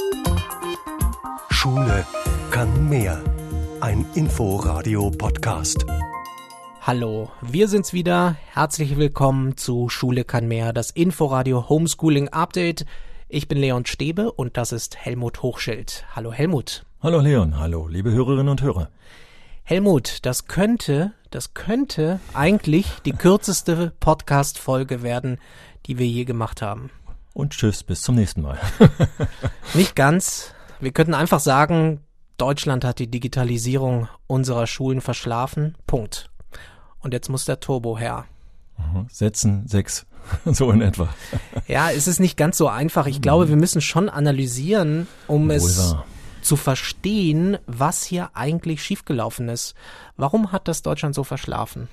Schule kann mehr. Ein Info-Radio-Podcast. Hallo, wir sind's wieder. Herzlich willkommen zu Schule kann mehr, das Inforadio Homeschooling Update. Ich bin Leon Stäbe und das ist Helmut Hochschild. Hallo Helmut. Hallo Leon, hallo liebe Hörerinnen und Hörer. Helmut, das könnte eigentlich die kürzeste Podcast-Folge werden, die wir je gemacht haben. Und tschüss, bis zum nächsten Mal. Nicht ganz. Wir könnten einfach sagen, Deutschland hat die Digitalisierung unserer Schulen verschlafen. Punkt. Und jetzt muss der Turbo her. Sätzen 6, so in etwa. Ja, es ist nicht ganz so einfach. Ich glaube, wir müssen schon analysieren, um es zu verstehen, was hier eigentlich schiefgelaufen ist. Warum hat das Deutschland so verschlafen?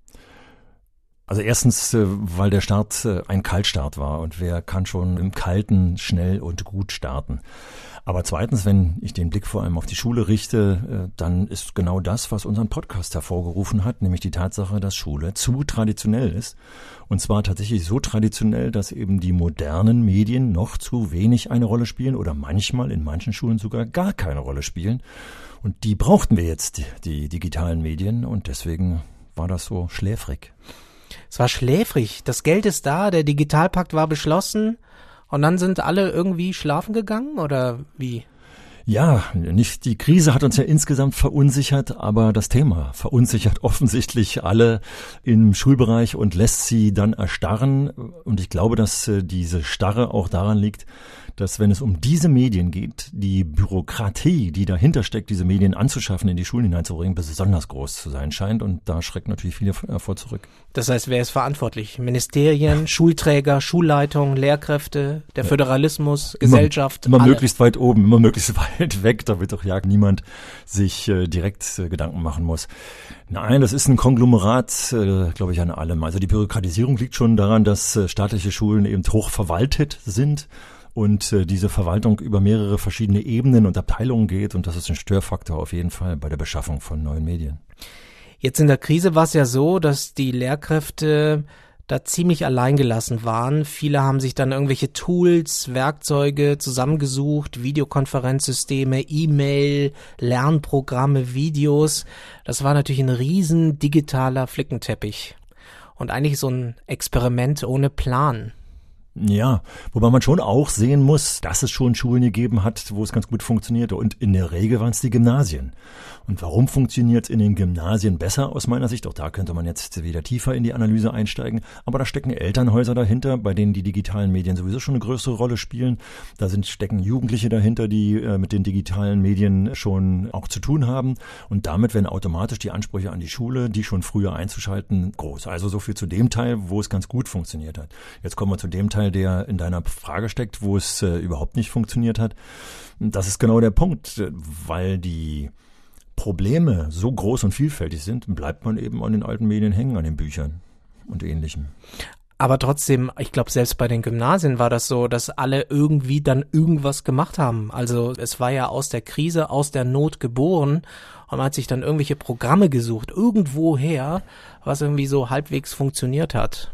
Also erstens, weil der Start ein Kaltstart war und wer kann schon im Kalten schnell und gut starten. Aber zweitens, wenn ich den Blick vor allem auf die Schule richte, dann ist genau das, was unseren Podcast hervorgerufen hat, nämlich die Tatsache, dass Schule zu traditionell ist. Und zwar tatsächlich so traditionell, dass eben die modernen Medien noch zu wenig eine Rolle spielen oder manchmal in manchen Schulen sogar gar keine Rolle spielen. Und die brauchten wir jetzt, die digitalen Medien, und deswegen war das so schläfrig. Es war schläfrig. Das Geld ist da, der Digitalpakt war beschlossen und dann sind alle irgendwie schlafen gegangen oder wie? Ja, nicht die Krise hat uns ja insgesamt verunsichert, aber das Thema verunsichert offensichtlich alle im Schulbereich und lässt sie dann erstarren. Und ich glaube, dass diese Starre auch daran liegt, dass wenn es um diese Medien geht, die Bürokratie, die dahinter steckt, diese Medien anzuschaffen, in die Schulen hineinzubringen, besonders groß zu sein scheint. Und da schrecken natürlich viele vor zurück. Das heißt, wer ist verantwortlich? Ministerien, Schulträger, Schulleitung, Lehrkräfte, der Föderalismus, Gesellschaft? Immer möglichst weit oben, immer möglichst weit weg, damit doch ja niemand sich direkt Gedanken machen muss. Nein, das ist ein Konglomerat, glaube ich, an allem. Also die Bürokratisierung liegt schon daran, dass staatliche Schulen eben hoch verwaltet sind. Und diese Verwaltung über mehrere verschiedene Ebenen und Abteilungen geht. Und das ist ein Störfaktor auf jeden Fall bei der Beschaffung von neuen Medien. Jetzt in der Krise war es ja so, dass die Lehrkräfte da ziemlich alleingelassen waren. Viele haben sich dann irgendwelche Tools, Werkzeuge zusammengesucht, Videokonferenzsysteme, E-Mail, Lernprogramme, Videos. Das war natürlich ein riesen digitaler Flickenteppich. Und eigentlich so ein Experiment ohne Plan. Ja, wobei man schon auch sehen muss, dass es schon Schulen gegeben hat, wo es ganz gut funktionierte. Und in der Regel waren es die Gymnasien. Und warum funktioniert es in den Gymnasien besser aus meiner Sicht? Auch da könnte man jetzt wieder tiefer in die Analyse einsteigen. Aber da stecken Elternhäuser dahinter, bei denen die digitalen Medien sowieso schon eine größere Rolle spielen. Da stecken Jugendliche dahinter, die mit den digitalen Medien schon auch zu tun haben. Und damit werden automatisch die Ansprüche an die Schule, die schon früher einzuschalten, groß. Also so viel zu dem Teil, wo es ganz gut funktioniert hat. Jetzt kommen wir zu dem Teil, der in deiner Frage steckt, wo es überhaupt nicht funktioniert hat. Das ist genau der Punkt, weil die Probleme so groß und vielfältig sind, bleibt man eben an den alten Medien hängen, an den Büchern und Ähnlichem. Aber trotzdem, ich glaube, selbst bei den Gymnasien war das so, dass alle irgendwie dann irgendwas gemacht haben. Also es war ja aus der Krise, aus der Not geboren und man hat sich dann irgendwelche Programme gesucht, irgendwoher, was irgendwie so halbwegs funktioniert hat.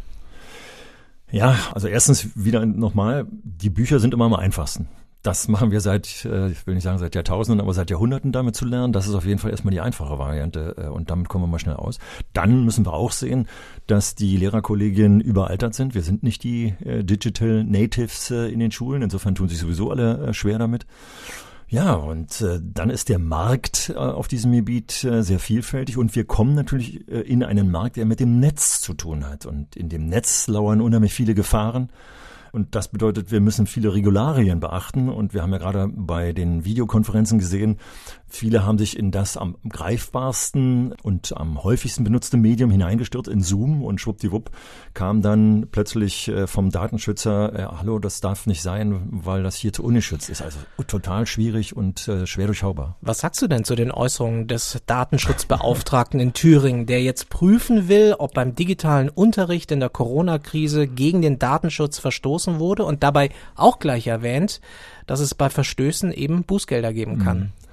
Ja, also erstens wieder nochmal, die Bücher sind immer am einfachsten. Das machen wir seit, ich will nicht sagen seit Jahrtausenden, aber seit Jahrhunderten damit zu lernen. Das ist auf jeden Fall erstmal die einfache Variante und damit kommen wir mal schnell aus. Dann müssen wir auch sehen, dass die Lehrerkollegien überaltert sind. Wir sind nicht die Digital Natives in den Schulen. Insofern tun sich sowieso alle schwer damit. Ja, und dann ist der Markt auf diesem Gebiet sehr vielfältig und wir kommen natürlich in einen Markt, der mit dem Netz zu tun hat. Und in dem Netz lauern unheimlich viele Gefahren. Und das bedeutet, wir müssen viele Regularien beachten. Und wir haben ja gerade bei den Videokonferenzen gesehen, viele haben sich in das am greifbarsten und am häufigsten benutzte Medium hineingestürzt, in Zoom. Und schwuppdiwupp kam dann plötzlich vom Datenschützer, hallo, das darf nicht sein, weil das hier zu ungeschützt ist. Also total schwierig und schwer durchschaubar. Was sagst du denn zu den Äußerungen des Datenschutzbeauftragten in Thüringen, der jetzt prüfen will, ob beim digitalen Unterricht in der Corona-Krise gegen den Datenschutz verstoßen wurde und dabei auch gleich erwähnt, dass es bei Verstößen eben Bußgelder geben kann?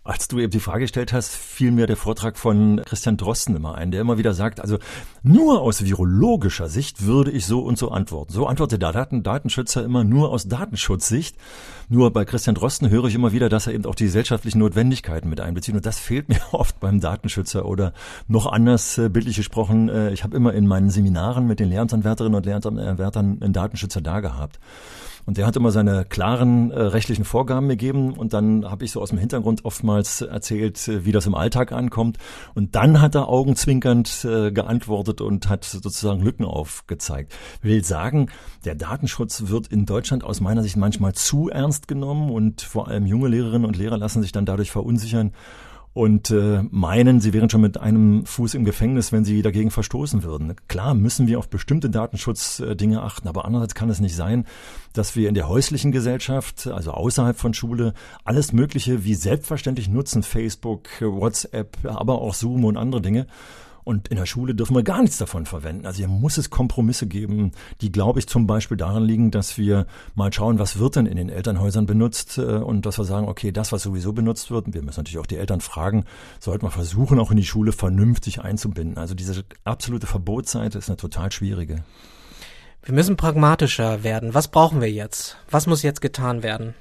Als du eben die Frage gestellt hast, fiel mir der Vortrag von Christian Drosten immer ein, der immer wieder sagt, also nur aus virologischer Sicht würde ich so und so antworten. So antwortet der Datenschützer immer nur aus Datenschutzsicht. Nur bei Christian Drosten höre ich immer wieder, dass er eben auch die gesellschaftlichen Notwendigkeiten mit einbezieht. Und das fehlt mir oft beim Datenschützer oder noch anders bildlich gesprochen. Ich habe immer in meinen Seminaren mit den Lehramtsanwärterinnen und Lehramtsanwärtern einen Datenschützer da gehabt. Und der hat immer seine klaren rechtlichen Vorgaben gegeben und dann habe ich so aus dem Hintergrund oftmals erzählt, wie das im Alltag ankommt. Und dann hat er augenzwinkernd geantwortet und hat sozusagen Lücken aufgezeigt. Ich will sagen, der Datenschutz wird in Deutschland aus meiner Sicht manchmal zu ernst genommen und vor allem junge Lehrerinnen und Lehrer lassen sich dann dadurch verunsichern und meinen, sie wären schon mit einem Fuß im Gefängnis, wenn sie dagegen verstoßen würden. Klar müssen wir auf bestimmte Datenschutzdinge achten, aber andererseits kann es nicht sein, dass wir in der häuslichen Gesellschaft, also außerhalb von Schule, alles Mögliche wie selbstverständlich nutzen, Facebook, WhatsApp, aber auch Zoom und andere Dinge. Und in der Schule dürfen wir gar nichts davon verwenden. Also hier muss es Kompromisse geben, die, glaube ich, zum Beispiel daran liegen, dass wir mal schauen, was wird denn in den Elternhäusern benutzt und dass wir sagen, okay, das, was sowieso benutzt wird, wir müssen natürlich auch die Eltern fragen, sollten wir versuchen, auch in die Schule vernünftig einzubinden. Also diese absolute Verbotsseite ist eine total schwierige. Wir müssen pragmatischer werden. Was brauchen wir jetzt? Was muss jetzt getan werden?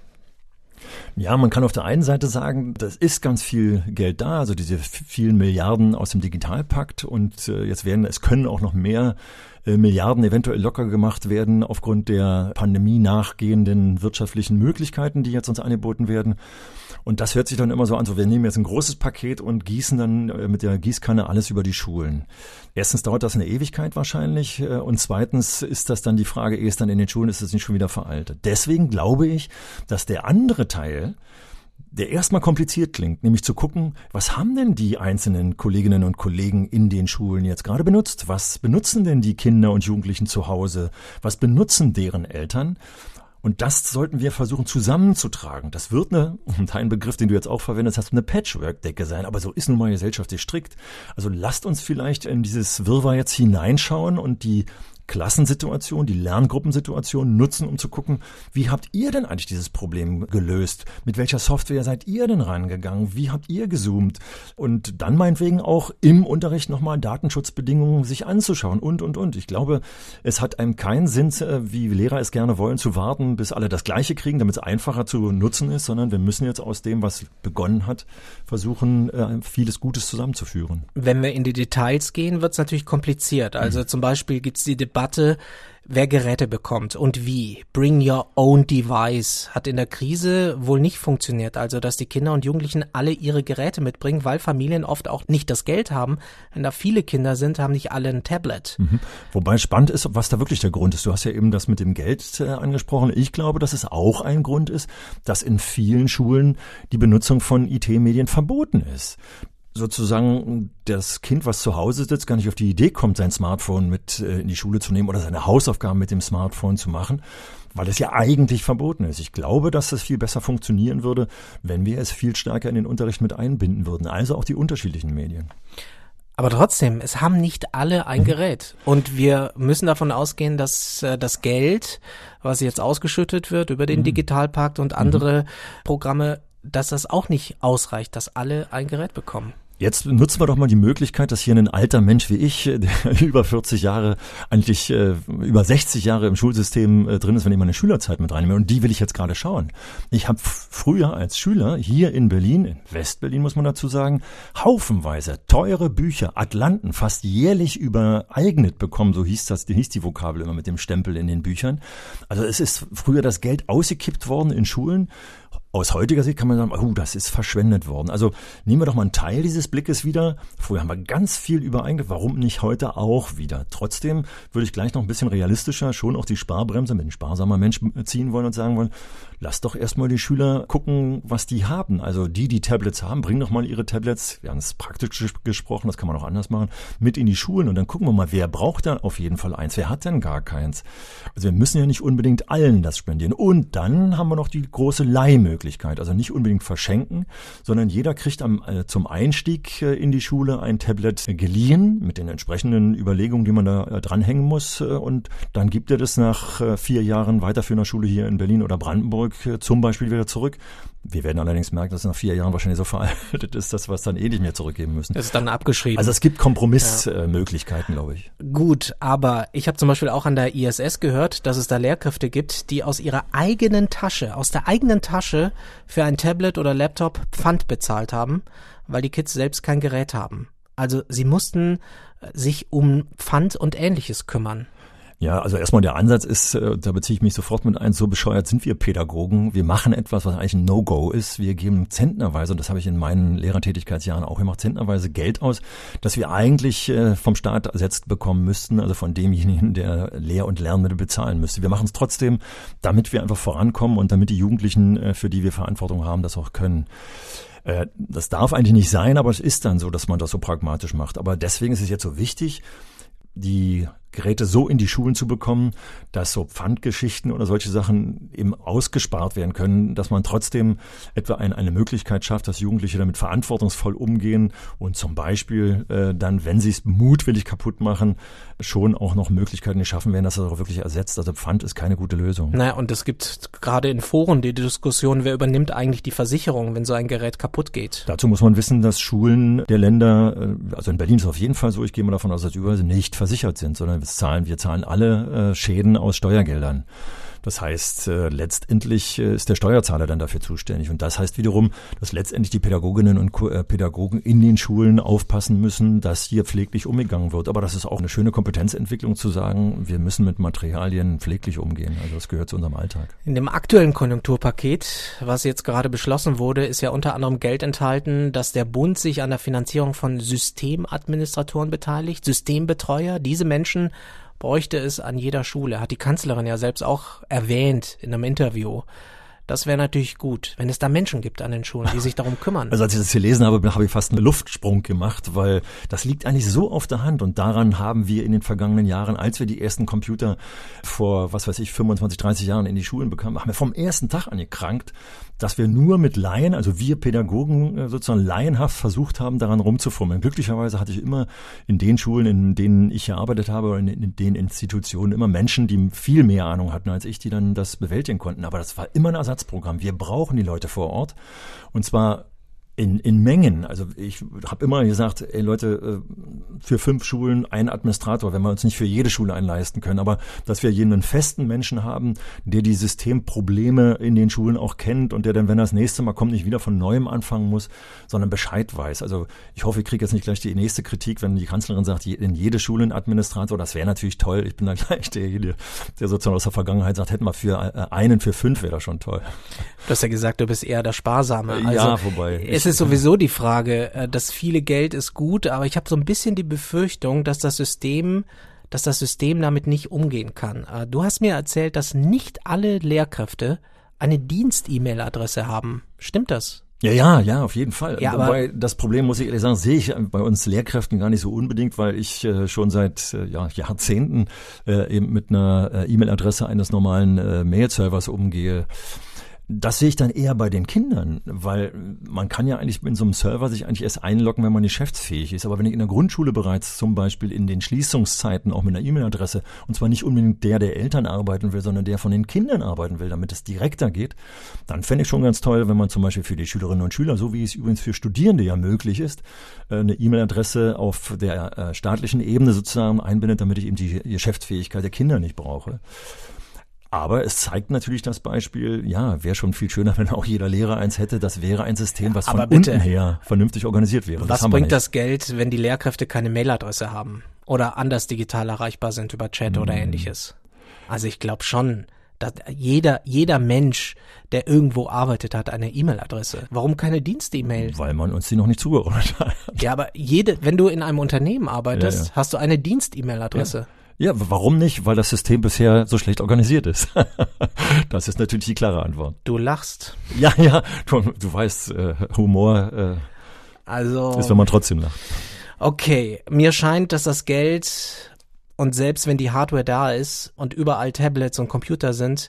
Ja, man kann auf der einen Seite sagen, das ist ganz viel Geld da, also diese vielen Milliarden aus dem Digitalpakt und es können auch noch mehr Milliarden eventuell locker gemacht werden aufgrund der Pandemie nachgehenden wirtschaftlichen Möglichkeiten, die jetzt uns angeboten werden. Und das hört sich dann immer so an, so wir nehmen jetzt ein großes Paket und gießen dann mit der Gießkanne alles über die Schulen. Erstens dauert das eine Ewigkeit wahrscheinlich und zweitens ist das dann die Frage, ehe es dann in den Schulen ist, es nicht schon wieder veraltet. Deswegen glaube ich, dass der andere Teil, der erstmal kompliziert klingt, nämlich zu gucken, was haben denn die einzelnen Kolleginnen und Kollegen in den Schulen jetzt gerade benutzt? Was benutzen denn die Kinder und Jugendlichen zu Hause? Was benutzen deren Eltern? Und das sollten wir versuchen zusammenzutragen. Das wird ein Begriff, den du jetzt auch verwendest hast, eine Patchwork-Decke sein. Aber so ist nun mal gesellschaftlich strikt. Also lasst uns vielleicht in dieses Wirrwarr jetzt hineinschauen und die Klassensituation, die Lerngruppensituation nutzen, um zu gucken, wie habt ihr denn eigentlich dieses Problem gelöst? Mit welcher Software seid ihr denn rangegangen? Wie habt ihr gezoomt? Und dann meinetwegen auch im Unterricht nochmal Datenschutzbedingungen sich anzuschauen und. Ich glaube, es hat einem keinen Sinn, wie Lehrer es gerne wollen, zu warten, bis alle das Gleiche kriegen, damit es einfacher zu nutzen ist, sondern wir müssen jetzt aus dem, was begonnen hat, versuchen, vieles Gutes zusammenzuführen. Wenn wir in die Details gehen, wird es natürlich kompliziert. Also zum Beispiel gibt es die Debatte, wer Geräte bekommt und wie. Bring your own device hat in der Krise wohl nicht funktioniert. Also, dass die Kinder und Jugendlichen alle ihre Geräte mitbringen, weil Familien oft auch nicht das Geld haben. Wenn da viele Kinder sind, haben nicht alle ein Tablet. Wobei spannend ist, was da wirklich der Grund ist. Du hast ja eben das mit dem Geld angesprochen. Ich glaube, dass es auch ein Grund ist, dass in vielen Schulen die Benutzung von IT-Medien verboten ist. Sozusagen das Kind, was zu Hause sitzt, gar nicht auf die Idee kommt, sein Smartphone mit in die Schule zu nehmen oder seine Hausaufgaben mit dem Smartphone zu machen, weil es ja eigentlich verboten ist. Ich glaube, dass es viel besser funktionieren würde, wenn wir es viel stärker in den Unterricht mit einbinden würden, also auch die unterschiedlichen Medien. Aber trotzdem, es haben nicht alle ein Gerät. Und wir müssen davon ausgehen, dass das Geld, was jetzt ausgeschüttet wird über den Digitalpakt und andere Programme, dass das auch nicht ausreicht, dass alle ein Gerät bekommen. Jetzt nutzen wir doch mal die Möglichkeit, dass hier ein alter Mensch wie ich, der über 40 Jahre, eigentlich über 60 Jahre im Schulsystem drin ist, wenn ich meine Schülerzeit mit reinnehme. Und die will ich jetzt gerade schauen. Ich habe früher als Schüler hier in Berlin, in Westberlin muss man dazu sagen, haufenweise teure Bücher, Atlanten, fast jährlich übereignet bekommen. So hieß die Vokabel immer mit dem Stempel in den Büchern. Also es ist früher das Geld ausgekippt worden in Schulen. Aus heutiger Sicht kann man sagen, das ist verschwendet worden. Also nehmen wir doch mal einen Teil dieses Blickes wieder. Früher haben wir ganz viel übereignet, warum nicht heute auch wieder? Trotzdem würde ich gleich noch ein bisschen realistischer schon auch die Sparbremse mit einem sparsamer Mensch ziehen wollen und sagen wollen, lass doch erstmal die Schüler gucken, was die haben. Also die Tablets haben, bringen doch mal ihre Tablets, wir haben es praktisch gesprochen, das kann man auch anders machen, mit in die Schulen und dann gucken wir mal, wer braucht da auf jeden Fall eins, wer hat denn gar keins? Also wir müssen ja nicht unbedingt allen das spendieren. Und dann haben wir noch die große Leihmöglichkeit, also nicht unbedingt verschenken, sondern jeder kriegt zum Einstieg in die Schule ein Tablet geliehen mit den entsprechenden Überlegungen, die man da dranhängen muss, und dann gibt er das nach 4 Jahren weiterführender Schule hier in Berlin oder Brandenburg zum Beispiel wieder zurück. Wir werden allerdings merken, dass es nach 4 Jahren wahrscheinlich so veraltet ist, dass wir es dann eh nicht mehr zurückgeben müssen. Das ist dann abgeschrieben. Also es gibt Kompromissmöglichkeiten, glaube ich. Gut, aber ich habe zum Beispiel auch an der ISS gehört, dass es da Lehrkräfte gibt, die aus der eigenen Tasche für ein Tablet oder Laptop Pfand bezahlt haben, weil die Kids selbst kein Gerät haben. Also sie mussten sich um Pfand und Ähnliches kümmern. Ja, also erstmal der Ansatz ist, da beziehe ich mich sofort mit ein, so bescheuert sind wir Pädagogen. Wir machen etwas, was eigentlich ein No-Go ist. Wir geben zentnerweise, und das habe ich in meinen Lehrertätigkeitsjahren auch gemacht, zentnerweise Geld aus, das wir eigentlich vom Staat ersetzt bekommen müssten, also von demjenigen, der Lehr- und Lernmittel bezahlen müsste. Wir machen es trotzdem, damit wir einfach vorankommen und damit die Jugendlichen, für die wir Verantwortung haben, das auch können. Das darf eigentlich nicht sein, aber es ist dann so, dass man das so pragmatisch macht. Aber deswegen ist es jetzt so wichtig, die Geräte so in die Schulen zu bekommen, dass so Pfandgeschichten oder solche Sachen eben ausgespart werden können, dass man trotzdem etwa eine Möglichkeit schafft, dass Jugendliche damit verantwortungsvoll umgehen und zum Beispiel dann, wenn sie es mutwillig kaputt machen, schon auch noch Möglichkeiten geschaffen werden, dass das auch wirklich ersetzt. Also Pfand ist keine gute Lösung. Naja, und es gibt gerade in Foren die Diskussion, wer übernimmt eigentlich die Versicherung, wenn so ein Gerät kaputt geht. Dazu muss man wissen, dass Schulen der Länder, also in Berlin ist es auf jeden Fall so, ich gehe mal davon aus, dass überall nicht versichert sind, sondern wir zahlen alle Schäden aus Steuergeldern. Das heißt, letztendlich ist der Steuerzahler dann dafür zuständig. Und das heißt wiederum, dass letztendlich die Pädagoginnen und Pädagogen in den Schulen aufpassen müssen, dass hier pfleglich umgegangen wird. Aber das ist auch eine schöne Kompetenzentwicklung zu sagen, wir müssen mit Materialien pfleglich umgehen. Also das gehört zu unserem Alltag. In dem aktuellen Konjunkturpaket, was jetzt gerade beschlossen wurde, ist ja unter anderem Geld enthalten, dass der Bund sich an der Finanzierung von Systemadministratoren beteiligt, Systembetreuer. Diese Menschen bräuchte es an jeder Schule, hat die Kanzlerin ja selbst auch erwähnt in einem Interview. Das wäre natürlich gut, wenn es da Menschen gibt an den Schulen, die sich darum kümmern. Also als ich das gelesen habe, habe ich fast einen Luftsprung gemacht, weil das liegt eigentlich so auf der Hand und daran haben wir in den vergangenen Jahren, als wir die ersten Computer vor, 25, 30 Jahren in die Schulen bekamen, haben wir vom ersten Tag an gekrankt, dass wir nur mit Laien, also wir Pädagogen sozusagen laienhaft versucht haben, daran rumzufummeln. Glücklicherweise hatte ich immer in den Schulen, in denen ich gearbeitet habe, oder in den Institutionen immer Menschen, die viel mehr Ahnung hatten als ich, die dann das bewältigen konnten. Aber das war immer ein Ersatzprogramm. Wir brauchen die Leute vor Ort und zwar in Mengen. Also ich habe immer gesagt, ey Leute, für 5 Schulen ein Administrator, wenn wir uns nicht für jede Schule einen leisten können, aber dass wir jeden festen Menschen haben, der die Systemprobleme in den Schulen auch kennt und der dann, wenn er das nächste Mal kommt, nicht wieder von Neuem anfangen muss, sondern Bescheid weiß. Also ich hoffe, ich kriege jetzt nicht gleich die nächste Kritik, wenn die Kanzlerin sagt, in jede Schule ein Administrator. Das wäre natürlich toll. Ich bin dann gleich derjenige, der sozusagen aus der Vergangenheit sagt, hätten wir für 5 wäre das schon toll. Du hast ja gesagt, du bist eher der Sparsame. Also, ja, wobei. Es ist sowieso die Frage, das viele Geld ist gut, aber ich habe so ein bisschen die Befürchtung, dass das System damit nicht umgehen kann. Du hast mir erzählt, dass nicht alle Lehrkräfte eine Dienst-E-Mail-Adresse haben. Stimmt das? Ja, auf jeden Fall. Ja, wobei das Problem, muss ich ehrlich sagen, sehe ich bei uns Lehrkräften gar nicht so unbedingt, weil ich schon seit Jahrzehnten eben mit einer E-Mail-Adresse eines normalen Mail-Servers umgehe. Das sehe ich dann eher bei den Kindern, weil man kann ja eigentlich in so einem Server sich eigentlich erst einloggen, wenn man geschäftsfähig ist. Aber wenn ich in der Grundschule bereits zum Beispiel in den Schließungszeiten auch mit einer E-Mail-Adresse, und zwar nicht unbedingt der Eltern arbeiten will, sondern der von den Kindern arbeiten will, damit es direkter geht, dann fände ich schon ganz toll, wenn man zum Beispiel für die Schülerinnen und Schüler, so wie es übrigens für Studierende ja möglich ist, eine E-Mail-Adresse auf der staatlichen Ebene sozusagen einbindet, damit ich eben die Geschäftsfähigkeit der Kinder nicht brauche. Aber es zeigt natürlich das Beispiel, ja, wäre schon viel schöner, wenn auch jeder Lehrer eins hätte. Das wäre ein System, was von unten her vernünftig organisiert wäre. Was bringt das Geld, wenn die Lehrkräfte keine Mailadresse haben oder anders digital erreichbar sind über Chat oder Ähnliches? Also ich glaube schon, dass jeder Mensch, der irgendwo arbeitet, hat eine E-Mail-Adresse. Warum keine Dienst-E-Mail? Weil man uns die noch nicht zugeordnet hat. Ja, aber wenn du in einem Unternehmen arbeitest, hast du eine Dienst-E-Mail-Adresse. Ja. Ja, warum nicht? Weil das System bisher so schlecht organisiert ist. Das ist natürlich die klare Antwort. Du lachst. Ja, du weißt, Humor ist, wenn man trotzdem lacht. Okay, mir scheint, dass das Geld, und selbst wenn die Hardware da ist und überall Tablets und Computer sind,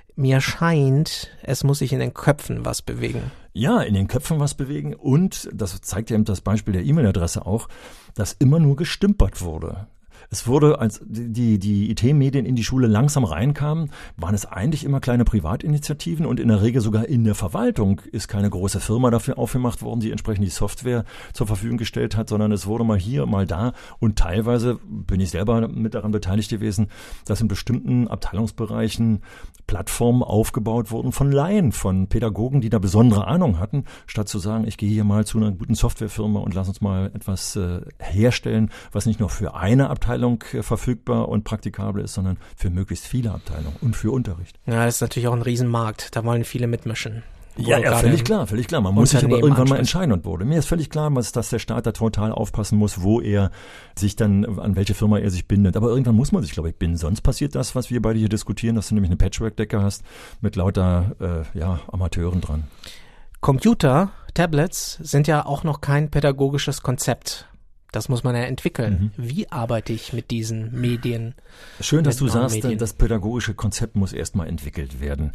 Mir scheint, es muss sich in den Köpfen was bewegen. Ja, in den Köpfen was bewegen und, das zeigt ja eben das Beispiel der E-Mail-Adresse auch, dass immer nur gestümpert wurde. Es wurde, als die IT-Medien in die Schule langsam reinkamen, waren es eigentlich immer kleine Privatinitiativen und in der Regel sogar in der Verwaltung ist keine große Firma dafür aufgemacht worden, die entsprechend die Software zur Verfügung gestellt hat, sondern es wurde mal hier, mal da und teilweise bin ich selber mit daran beteiligt gewesen, dass in bestimmten Abteilungsbereichen Plattformen aufgebaut wurden von Laien, von Pädagogen, die da besondere Ahnung hatten, statt zu sagen, ich gehe hier mal zu einer guten Softwarefirma und lass uns mal etwas herstellen, was nicht nur für eine Abteilung verfügbar und praktikabel ist, sondern für möglichst viele Abteilungen und für Unterricht. Ja, das ist natürlich auch ein Riesenmarkt. Da wollen viele mitmischen. Ja, völlig klar. Man muss sich aber irgendwann mal entscheiden und wurde. Mir ist völlig klar, dass der Staat da total aufpassen muss, wo er sich dann, an welche Firma er sich bindet. Aber irgendwann muss man sich, glaube ich, binden. Sonst passiert das, was wir beide hier diskutieren, dass du nämlich eine Patchwork-Decke hast mit lauter Amateuren dran. Computer, Tablets sind ja auch noch kein pädagogisches Konzept. Das muss man ja entwickeln. Wie arbeite ich mit diesen Medien? Schön, dass du sagst, das pädagogische Konzept muss erstmal entwickelt werden.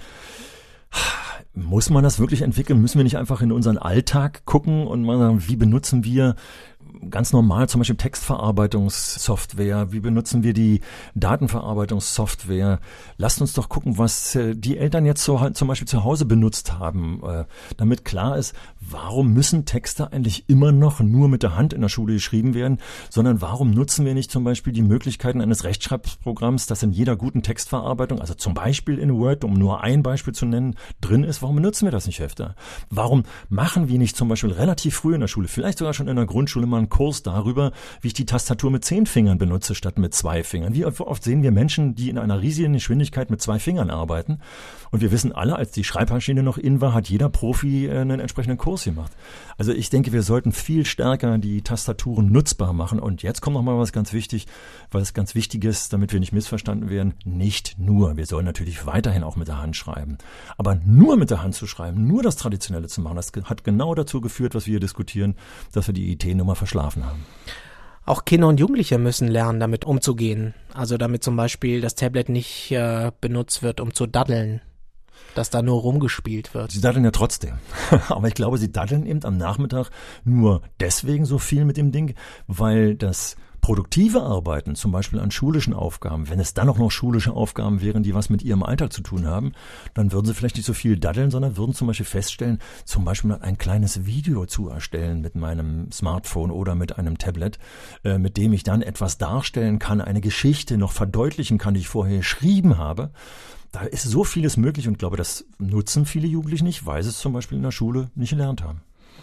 Muss man das wirklich entwickeln? Müssen wir nicht einfach in unseren Alltag gucken und mal sagen, wie benutzen wir ganz normal zum Beispiel Textverarbeitungssoftware, wie benutzen wir die Datenverarbeitungssoftware? Lasst uns doch gucken, was die Eltern jetzt so zum Beispiel zu Hause benutzt haben, damit klar ist, warum müssen Texte eigentlich immer noch nur mit der Hand in der Schule geschrieben werden, sondern warum nutzen wir nicht zum Beispiel die Möglichkeiten eines Rechtschreibprogramms, das in jeder guten Textverarbeitung, also zum Beispiel in Word, um nur ein Beispiel zu nennen, drin ist, warum benutzen wir das nicht öfter? Warum machen wir nicht zum Beispiel relativ früh in der Schule, vielleicht sogar schon in der Grundschule mal einen Kurs darüber, wie ich die Tastatur mit 10 Fingern benutze statt mit 2 Fingern. Wie oft sehen wir Menschen, die in einer riesigen Geschwindigkeit mit 2 Fingern arbeiten? Und wir wissen alle, als die Schreibmaschine noch in war, hat jeder Profi einen entsprechenden Kurs gemacht. Also ich denke, wir sollten viel stärker die Tastaturen nutzbar machen. Und jetzt kommt noch mal was ganz wichtig, was ganz wichtig ist, damit wir nicht missverstanden werden. Nicht nur. Wir sollen natürlich weiterhin auch mit der Hand schreiben. Aber nur mit der Hand zu schreiben, nur das Traditionelle zu machen, das hat genau dazu geführt, was wir hier diskutieren, dass wir die IT-Nummer verschlafen haben. Auch Kinder und Jugendliche müssen lernen, damit umzugehen. Also damit zum Beispiel das Tablet nicht benutzt wird, um zu daddeln, dass da nur rumgespielt wird. Sie daddeln ja trotzdem. Aber ich glaube, sie daddeln eben am Nachmittag nur deswegen so viel mit dem Ding, weil das produktive Arbeiten, zum Beispiel an schulischen Aufgaben, wenn es dann auch noch schulische Aufgaben wären, die was mit ihrem Alltag zu tun haben, dann würden sie vielleicht nicht so viel daddeln, sondern würden zum Beispiel feststellen, zum Beispiel ein kleines Video zu erstellen mit meinem Smartphone oder mit einem Tablet, mit dem ich dann etwas darstellen kann, eine Geschichte noch verdeutlichen kann, die ich vorher geschrieben habe. Da ist so vieles möglich und ich glaube, das nutzen viele Jugendliche nicht, weil sie es zum Beispiel in der Schule nicht gelernt haben.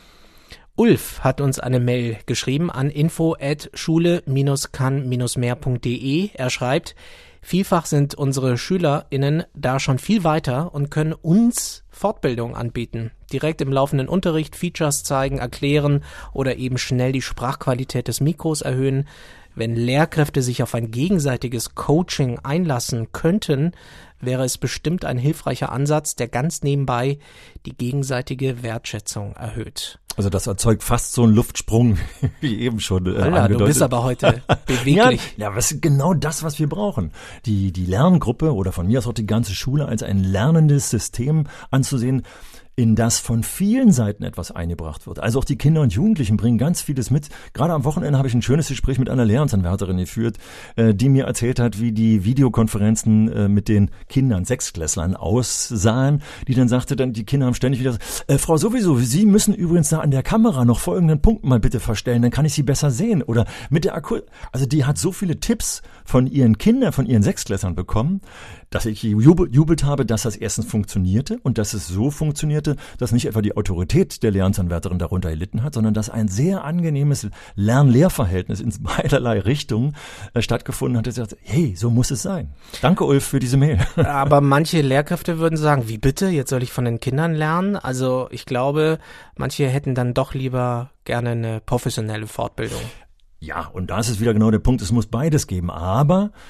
Ulf hat uns eine Mail geschrieben an info@schule-kann-mehr.de. Er schreibt, vielfach sind unsere SchülerInnen da schon viel weiter und können uns Fortbildung anbieten. Direkt im laufenden Unterricht Features zeigen, erklären oder eben schnell die Sprachqualität des Mikros erhöhen. Wenn Lehrkräfte sich auf ein gegenseitiges Coaching einlassen könnten, wäre es bestimmt ein hilfreicher Ansatz, der ganz nebenbei die gegenseitige Wertschätzung erhöht. Also das erzeugt fast so einen Luftsprung, wie eben schon angedeutet. Du bist aber heute beweglich. Ja, was ist genau das, was wir brauchen. Die Lerngruppe oder von mir aus auch die ganze Schule als ein lernendes System anzusehen, in das von vielen Seiten etwas eingebracht wird. Also auch die Kinder und Jugendlichen bringen ganz vieles mit. Gerade am Wochenende habe ich ein schönes Gespräch mit einer Lehramtsanwärterin geführt, die mir erzählt hat, wie die Videokonferenzen mit den Kindern, Sechstklässlern aussahen, die dann sagte, die Kinder haben ständig wieder Frau sowieso, Sie müssen übrigens da an der Kamera noch folgenden Punkt mal bitte verstellen, dann kann ich Sie besser sehen. Oder mit der also die hat so viele Tipps von ihren Kindern, von ihren Sechstklässlern bekommen, dass ich jubelt habe, dass das erstens funktionierte und dass es so funktionierte, dass nicht etwa die Autorität der Lehramtsanwärterin darunter gelitten hat, sondern dass ein sehr angenehmes Lern-Lehr-Verhältnis in beiderlei Richtungen stattgefunden hat. Er sagt, hey, so muss es sein. Danke, Ulf, für diese Mail. Aber manche Lehrkräfte würden sagen, wie bitte, jetzt soll ich von den Kindern lernen? Also ich glaube, manche hätten dann doch lieber gerne eine professionelle Fortbildung. Ja, und da ist es wieder genau der Punkt, es muss beides geben, aber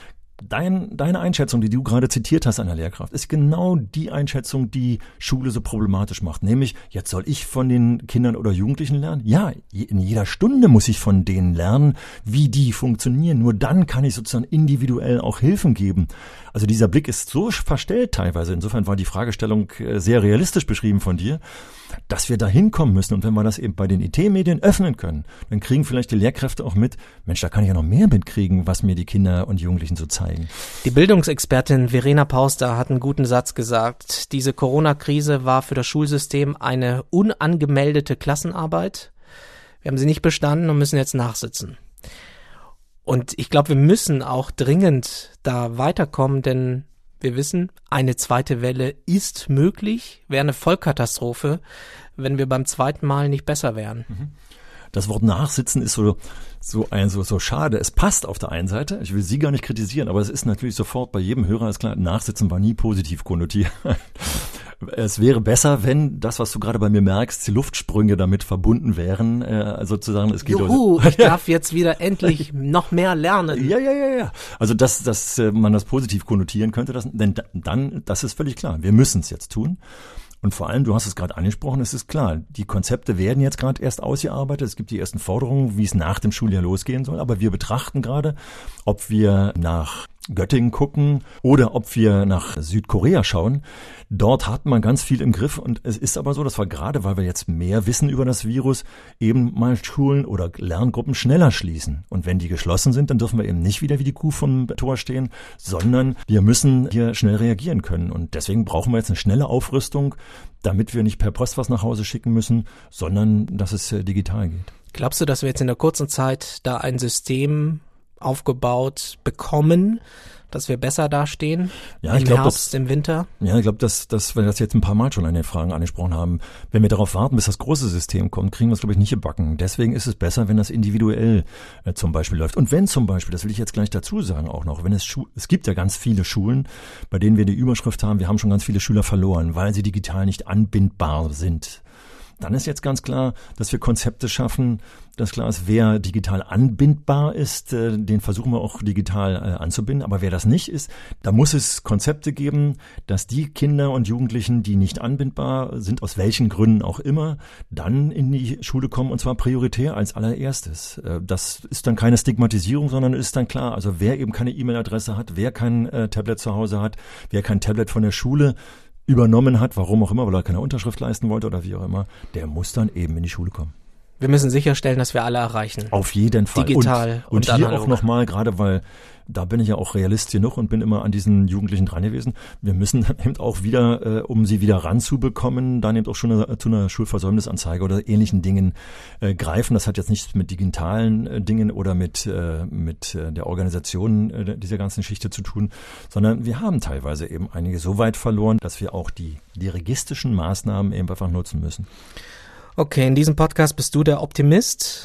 Deine Einschätzung, die du gerade zitiert hast einer Lehrkraft, ist genau die Einschätzung, die Schule so problematisch macht. Nämlich, jetzt soll ich von den Kindern oder Jugendlichen lernen? Ja, in jeder Stunde muss ich von denen lernen, wie die funktionieren. Nur dann kann ich sozusagen individuell auch Hilfen geben. Also dieser Blick ist so verstellt teilweise. Insofern war die Fragestellung sehr realistisch beschrieben von dir, dass wir da hinkommen müssen. Und wenn wir das eben bei den IT-Medien öffnen können, dann kriegen vielleicht die Lehrkräfte auch mit, Mensch, da kann ich ja noch mehr mitkriegen, was mir die Kinder und Jugendlichen so zeigen. Die Bildungsexpertin Verena Pauster hat einen guten Satz gesagt. Diese Corona-Krise war für das Schulsystem eine unangemeldete Klassenarbeit. Wir haben sie nicht bestanden und müssen jetzt nachsitzen. Und ich glaube, wir müssen auch dringend da weiterkommen, denn wir wissen, eine zweite Welle ist möglich, wäre eine Vollkatastrophe, wenn wir beim zweiten Mal nicht besser wären. Das Wort Nachsitzen ist so schade. Es passt auf der einen Seite. Ich will Sie gar nicht kritisieren, aber es ist natürlich sofort bei jedem Hörer ist klar, Nachsitzen war nie positiv konnotiert. Es wäre besser, wenn das, was du gerade bei mir merkst, die Luftsprünge damit verbunden wären, sozusagen. Es geht ich darf jetzt wieder endlich noch mehr lernen. Ja. Also, dass man das positiv konnotieren könnte, das ist völlig klar. Wir müssen es jetzt tun. Und vor allem, du hast es gerade angesprochen, es ist klar, die Konzepte werden jetzt gerade erst ausgearbeitet. Es gibt die ersten Forderungen, wie es nach dem Schuljahr losgehen soll. Aber wir betrachten gerade, ob wir nach Göttingen gucken oder ob wir nach Südkorea schauen. Dort hat man ganz viel im Griff und es ist aber so, dass wir gerade, weil wir jetzt mehr wissen über das Virus, eben mal Schulen oder Lerngruppen schneller schließen. Und wenn die geschlossen sind, dann dürfen wir eben nicht wieder wie die Kuh vom Tor stehen, sondern wir müssen hier schnell reagieren können. Und deswegen brauchen wir jetzt eine schnelle Aufrüstung, damit wir nicht per Post was nach Hause schicken müssen, sondern dass es digital geht. Glaubst du, dass wir jetzt in der kurzen Zeit da ein System aufgebaut bekommen, dass wir besser dastehen im Herbst, im Winter? Ja, ich glaube, dass wir das jetzt ein paar Mal schon in den Fragen angesprochen haben. Wenn wir darauf warten, bis das große System kommt, kriegen wir es, glaube ich, nicht gebacken. Deswegen ist es besser, wenn das individuell zum Beispiel läuft. Und wenn zum Beispiel, das will ich jetzt gleich dazu sagen auch noch, wenn es gibt ja ganz viele Schulen, bei denen wir die Überschrift haben, wir haben schon ganz viele Schüler verloren, weil sie digital nicht anbindbar sind. Dann ist jetzt ganz klar, dass wir Konzepte schaffen, dass klar ist, wer digital anbindbar ist, den versuchen wir auch digital anzubinden. Aber wer das nicht ist, da muss es Konzepte geben, dass die Kinder und Jugendlichen, die nicht anbindbar sind, aus welchen Gründen auch immer, dann in die Schule kommen und zwar prioritär als allererstes. Das ist dann keine Stigmatisierung, sondern ist dann klar, also wer eben keine E-Mail-Adresse hat, wer kein Tablet zu Hause hat, wer kein Tablet von der Schule übernommen hat, warum auch immer, weil er keine Unterschrift leisten wollte oder wie auch immer, der muss dann eben in die Schule kommen. Wir müssen sicherstellen, dass wir alle erreichen. Auf jeden Fall. Digital und hier analog. Auch nochmal, gerade weil da bin ich ja auch Realist genug und bin immer an diesen Jugendlichen dran gewesen. Wir müssen eben auch wieder, um sie wieder ranzubekommen, dann eben auch schon zu einer Schulversäumnisanzeige oder ähnlichen Dingen greifen. Das hat jetzt nichts mit digitalen Dingen oder mit der Organisation dieser ganzen Geschichte zu tun, sondern wir haben teilweise eben einige so weit verloren, dass wir auch die dirigistischen Maßnahmen eben einfach nutzen müssen. Okay, in diesem Podcast bist du der Optimist.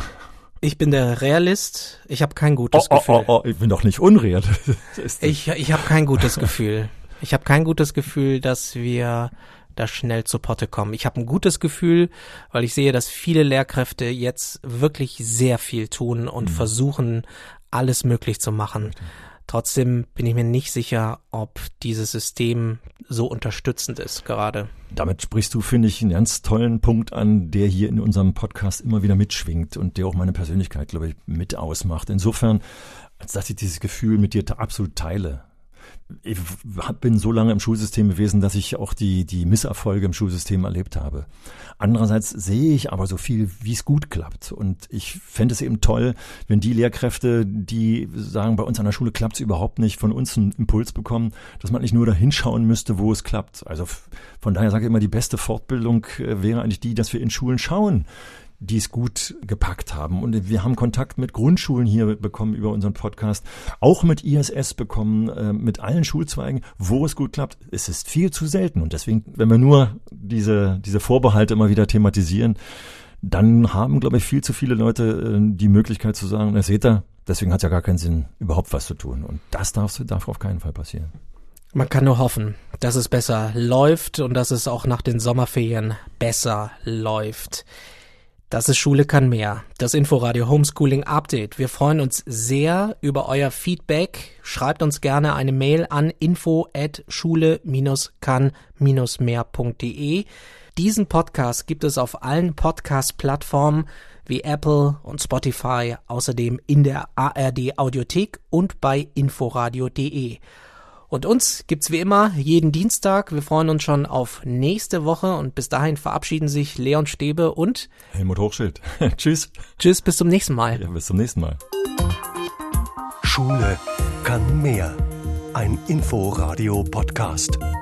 Ich bin der Realist. Ich habe kein gutes Gefühl. Ich bin doch nicht unreal. Ich habe kein gutes Gefühl. Ich habe kein gutes Gefühl, dass wir da schnell zur Potte kommen. Ich habe ein gutes Gefühl, weil ich sehe, dass viele Lehrkräfte jetzt wirklich sehr viel tun und versuchen, alles möglich zu machen. Richtig. Trotzdem bin ich mir nicht sicher, ob dieses System so unterstützend ist gerade. Damit sprichst du, finde ich, einen ganz tollen Punkt an, der hier in unserem Podcast immer wieder mitschwingt und der auch meine Persönlichkeit, glaube ich, mit ausmacht. Insofern, als dass ich dieses Gefühl mit dir absolut teile. Ich bin so lange im Schulsystem gewesen, dass ich auch die Misserfolge im Schulsystem erlebt habe. Andererseits sehe ich aber so viel, wie es gut klappt. Und ich fände es eben toll, wenn die Lehrkräfte, die sagen, bei uns an der Schule klappt es überhaupt nicht, von uns einen Impuls bekommen, dass man nicht nur da hinschauen müsste, wo es klappt. Also von daher sage ich immer, die beste Fortbildung wäre eigentlich die, dass wir in Schulen schauen, die es gut gepackt haben. Und wir haben Kontakt mit Grundschulen hier bekommen über unseren Podcast, auch mit ISS bekommen, mit allen Schulzweigen, wo es gut klappt. Es ist viel zu selten. Und deswegen, wenn wir nur diese Vorbehalte immer wieder thematisieren, dann haben, glaube ich, viel zu viele Leute die Möglichkeit zu sagen, na seht ihr, deswegen hat es ja gar keinen Sinn, überhaupt was zu tun. Und das darf auf keinen Fall passieren. Man kann nur hoffen, dass es besser läuft und dass es auch nach den Sommerferien besser läuft. Das ist Schule kann mehr, das Inforadio Homeschooling Update. Wir freuen uns sehr über euer Feedback. Schreibt uns gerne eine Mail an info@schule-kann-mehr.de. Diesen Podcast gibt es auf allen Podcast-Plattformen wie Apple und Spotify, außerdem in der ARD Audiothek und bei inforadio.de. Und uns gibt's wie immer jeden Dienstag. Wir freuen uns schon auf nächste Woche und bis dahin verabschieden sich Leon Stäbe und Helmut Hochschild. Tschüss. Tschüss, bis zum nächsten Mal. Ja, bis zum nächsten Mal. Schule kann mehr. Ein Inforadio-Podcast.